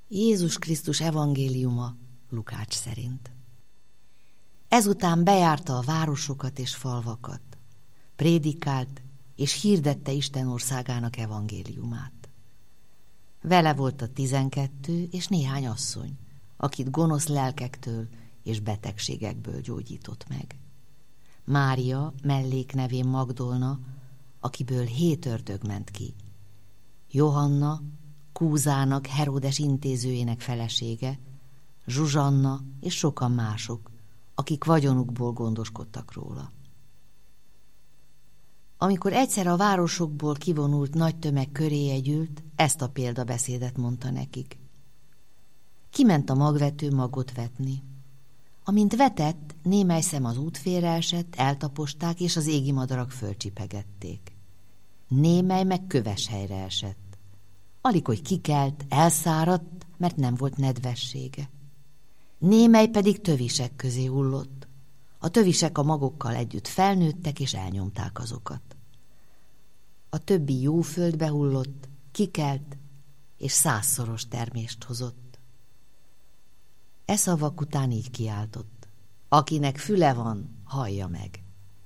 Jézus Krisztus evangéliuma Lukács szerint. Ezután bejárta a városokat és falvakat, prédikált és hirdette Isten országának evangéliumát. Vele volt a 12 és néhány asszony, akit gonosz lelkektől és betegségekből gyógyított meg. Mária, melléknevén Magdolna, akiből 7 ördög ment ki. Johanna, Kúzának, Heródes intézőjének felesége, Zsuzsanna és sokan mások, akik vagyonukból gondoskodtak róla. Amikor egyszer a városokból kivonult nagy tömeg köréje gyűlt, ezt a példabeszédet mondta nekik. Kiment a magvető magot vetni. Amint vetett, némely szem az útfélre esett, eltaposták, és az égi madarak fölcsipegették. Némely meg köves helyre esett. Alig, hogy kikelt, elszáradt, mert nem volt nedvessége. Némely pedig tövisek közé hullott. A tövisek a magokkal együtt felnőttek, és elnyomták azokat. A többi jó földbe hullott, kikelt, és 100-szoros termést hozott. E szavak után így kiáltott: akinek füle van, hallja meg.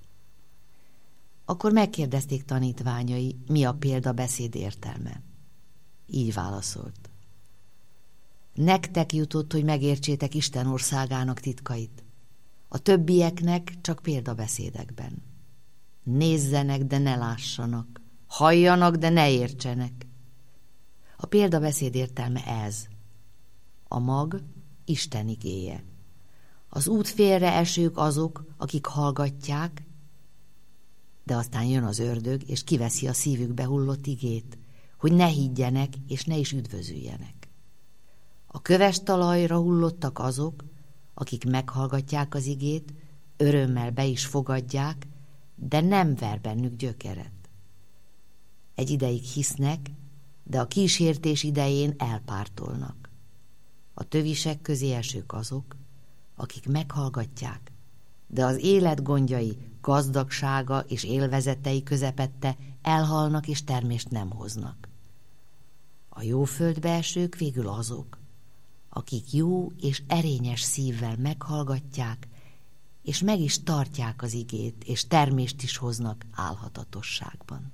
Akkor megkérdezték tanítványai, mi a példabeszéd értelme. Így válaszolt: nektek jutott, hogy megértsétek Isten országának titkait. A többieknek csak példabeszédekben. Nézzenek, de ne lássanak. Halljanak, de ne értsenek. A példabeszéd értelme ez. A mag Isten igéje. Az út félre esők azok, akik hallgatják, de aztán jön az ördög, és kiveszi a szívükbe hullott igét, hogy ne higgyenek, és ne is üdvözüljenek. A köves talajra hullottak azok, akik meghallgatják az igét, örömmel be is fogadják, de nem ver bennük gyökeret. Egy ideig hisznek, de a kísértés idején elpártolnak. A tövisek közé esők azok, akik meghallgatják, de az élet gondjai, gazdagsága és élvezetei közepette elhalnak és termést nem hoznak. A jó földbe esők végül azok, akik jó és erényes szívvel meghallgatják, és meg is tartják az igét, és termést is hoznak álhatatosságban.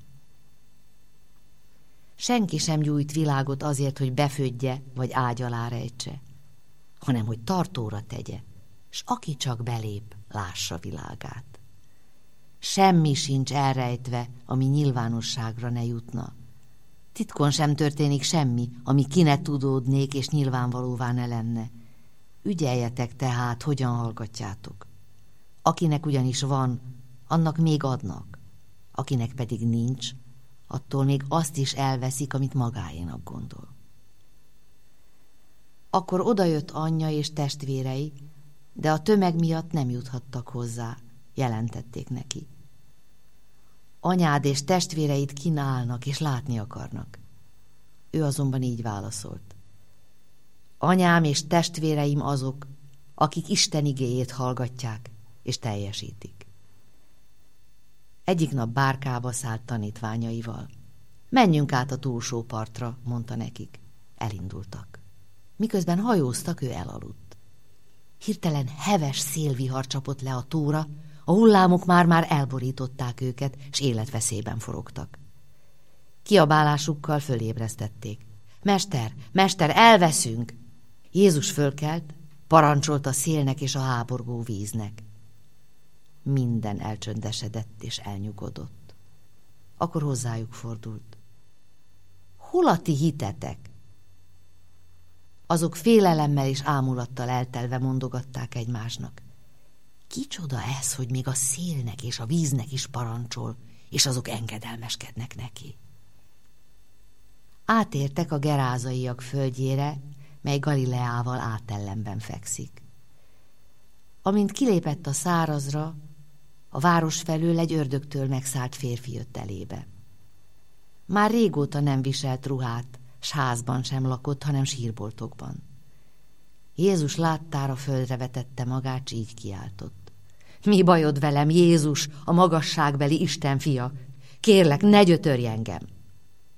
Senki sem gyújt világot azért, hogy befödje vagy ágy alá rejtse, hanem hogy tartóra tegye, s aki csak belép, lássa világát. Semmi sincs elrejtve, ami nyilvánosságra ne jutna. Titkon sem történik semmi, ami ki ne tudódnék és nyilvánvalóvá ne lenne. Ügyeljetek tehát, hogyan hallgatjátok. Akinek ugyanis van, annak még adnak. Akinek pedig nincs, attól még azt is elveszik, amit magáénak gondol. Akkor odajött anyja és testvérei, de a tömeg miatt nem juthattak hozzá, jelentették neki. Anyád és testvéreid kínálnak és látni akarnak. Ő azonban így válaszolt: anyám és testvéreim azok, akik Isten igéjét hallgatják és teljesítik. Egyik nap bárkába szállt tanítványaival. Menjünk át a túlsó partra, mondta nekik. Elindultak. Miközben hajóztak, ő elaludt. Hirtelen heves szélvihar csapott le a tóra, a hullámok már elborították őket, s életveszélyben forogtak. Kiabálásukkal fölébresztették. Mester, mester, elveszünk! Jézus fölkelt, parancsolt a szélnek és a háborgó víznek. Minden elcsöndesedett és elnyugodott. Akkor hozzájuk fordult. Hol a ti hitetek? Azok félelemmel és ámulattal eltelve mondogatták egymásnak. Kicsoda ez, hogy még a szélnek és a víznek is parancsol, és azok engedelmeskednek neki. Átértek a gerázaiak földjére, mely Galileával átellenben fekszik. Amint kilépett a szárazra, a város felől egy ördögtől megszállt férfi jött elébe. Már régóta nem viselt ruhát, s házban sem lakott, hanem sírboltokban. Jézus láttára földre vetette magát, s így kiáltott. Mi bajod velem, Jézus, a magasságbeli Isten fia? Kérlek, ne gyötörj engem!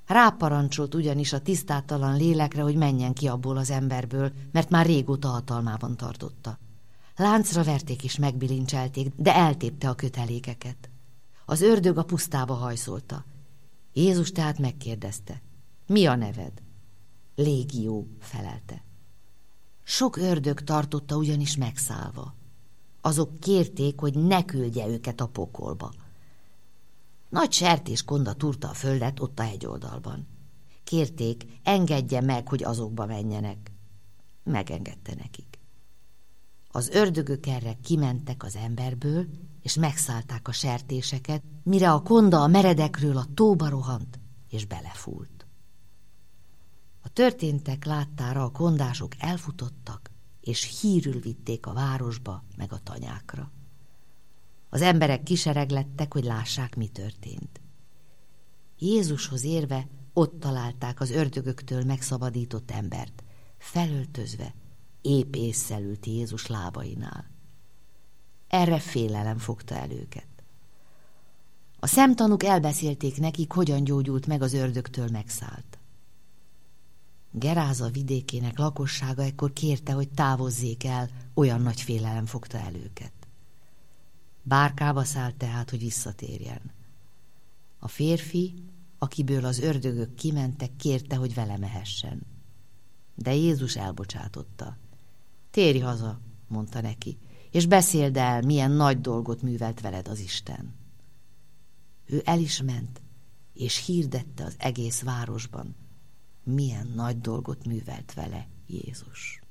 Ráparancsolt ugyanis a tisztátalan lélekre, hogy menjen ki abból az emberből, mert már régóta hatalmában tartotta. Láncra verték és megbilincselték, de eltépte a kötelékeket. Az ördög a pusztába hajszolta. Jézus tehát megkérdezte: mi a neved? Légió, felelte. Sok ördög tartotta ugyanis megszállva. Azok kérték, hogy ne küldje őket a pokolba. Nagy sertéskonda túrta a földet ott a hegyoldalban. Kérték, engedje meg, hogy azokba menjenek. Megengedte nekik. Az ördögök erre kimentek az emberből, és megszállták a sertéseket, mire a konda a meredekről a tóba rohant, és belefúlt. A történtek láttára a kondások elfutottak, és hírül vitték a városba meg a tanyákra. Az emberek kisereglettek, hogy lássák, mi történt. Jézushoz érve ott találták az ördögöktől megszabadított embert, felöltözve, épp ésszel ült Jézus lábainál. Erre félelem fogta el őket. A szemtanúk elbeszélték nekik, hogyan gyógyult meg az ördögtől megszállt. Geráza vidékének lakossága ekkor kérte, hogy távozzék el, olyan nagy félelem fogta el őket. Bárkába szállt tehát, hogy visszatérjen. A férfi, akiből az ördögök kimentek, kérte, hogy vele mehessen. De Jézus elbocsátotta. Térj haza, mondta neki, és beszéld el, milyen nagy dolgot művelt veled az Isten. Ő el is ment, és hirdette az egész városban, milyen nagy dolgot művelt vele Jézus.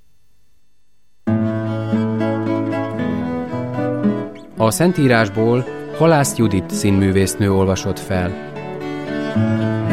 A Szentírásból Halász Judit színművésznő olvasott fel.